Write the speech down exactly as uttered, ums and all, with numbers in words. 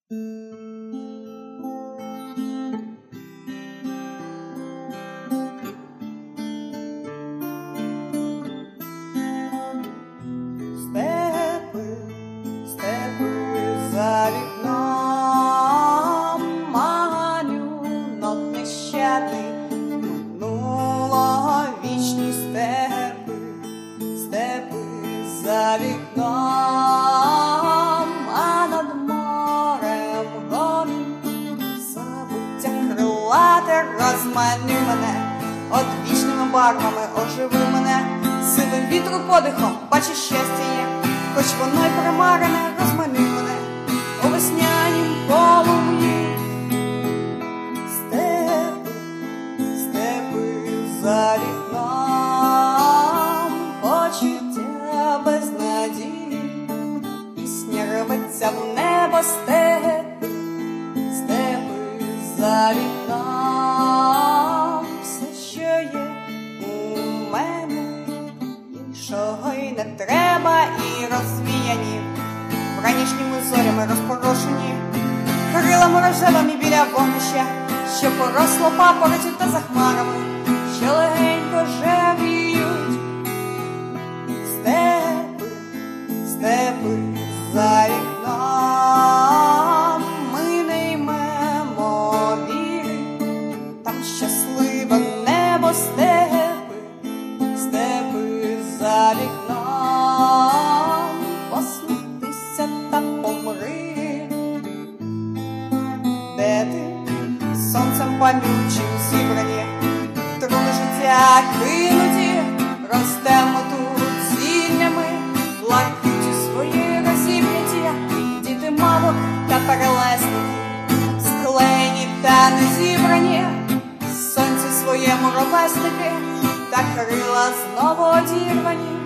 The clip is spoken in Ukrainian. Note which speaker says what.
Speaker 1: Степи, степи за вікном, малюнок нещадний минулого, вічні степи, степи за вікном, а над морем гомін забуття крилате. Розмани мене одвічними барвами, оживи мене сивим вітру подихом, бачиш, щастя є, хоч воно й примарене. Розмани мене у веснянім полум'ї. Степи, степи за вікном, почуття без надії, пісня рветься в небо. Степи, степи за вікном, все, що є у мене, іншого й не треба. І розвіяні вранішніми зорями розпорошені крилами рожевими біля вогнища, що поросло папоротю та за хмарами, що легенько жевріють. Степи, степи за вікном, ми не ймемо віри, там щасливе небо. Степи, степи за вікном, посміхнися та помри. Де ти, сонцем палючим зібрані, труни життя кинуті, ростемо тут зіллями, блакиті свої розіб'яті, діти мавок та перелесники, склеєні та не зібрані, сонці своєму ровесники, та крила знову одірвані.